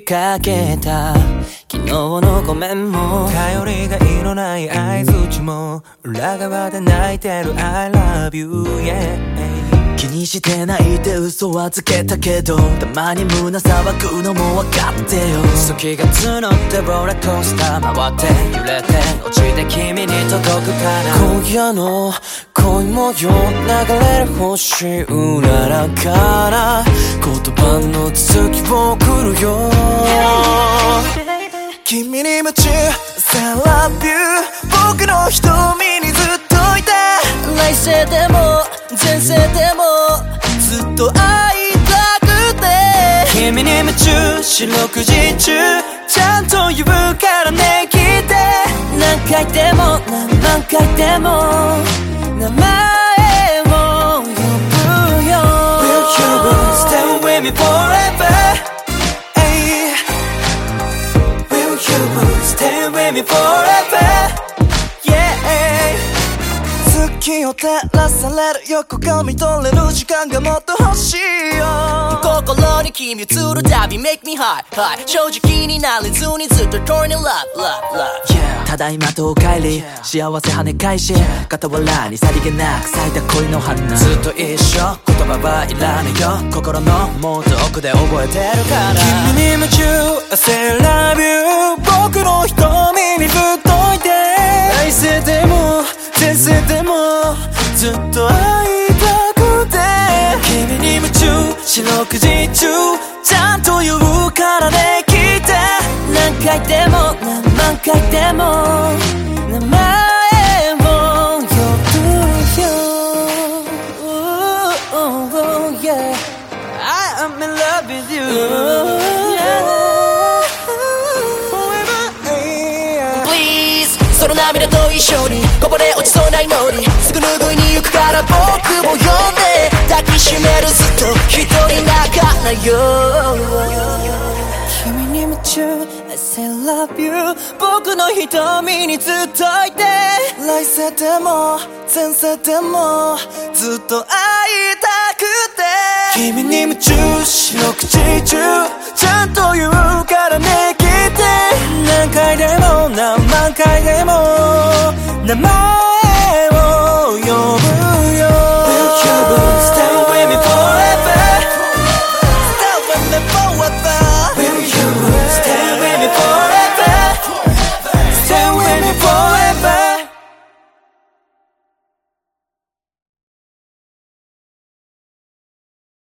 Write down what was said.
かけた昨日のごめんも頼りがいのない相槌も裏側で泣いてる I love you yeah 気にしてないで嘘はつけたけどたまに胸騒ぐのも分かってよ好きが募ってローラーコースター回って揺れて落ちて君に届くから今夜の恋模様流れる星うららから言葉の続きを送るよ君に夢中 I love you 僕の瞳にずっといて来世でも前世でもずっと会いたくて君に夢中四六時中ちゃんと言うからね聞いて何回でも何回でも名前を呼ぶよ Will you stay with me forever hey. Will you stay with me forever月を照らされる横顔見とれる時間がもっと欲しいよ心に君映るたび Make me high, high 正直になれずにずっと Turn in love, love, love、yeah、ただいまとお帰り幸せ跳ね返し傍らにさりげなく咲いた恋の花ずっと一緒言葉はいらないよ心のもっと奥で覚えてるから君に夢中 I say love you 僕の瞳にずっといて来世でも前世でもずっと会いたくて君に夢中四六時中ちゃんと言うからね聞いて何回でも何回でも名前を呼ぶよ yeah. I am in love with you その涙と一緒にこぼれ落ちそうな祈りすぐ拭いに行くから僕を呼んで抱きしめるずっと一人泣かないよ君に夢中 I say love you 僕の瞳にずっといて来世でも前世でもずっと会いたくて君に夢中四六時中ちゃんと言うからね聞いて何回でも何万回でも名前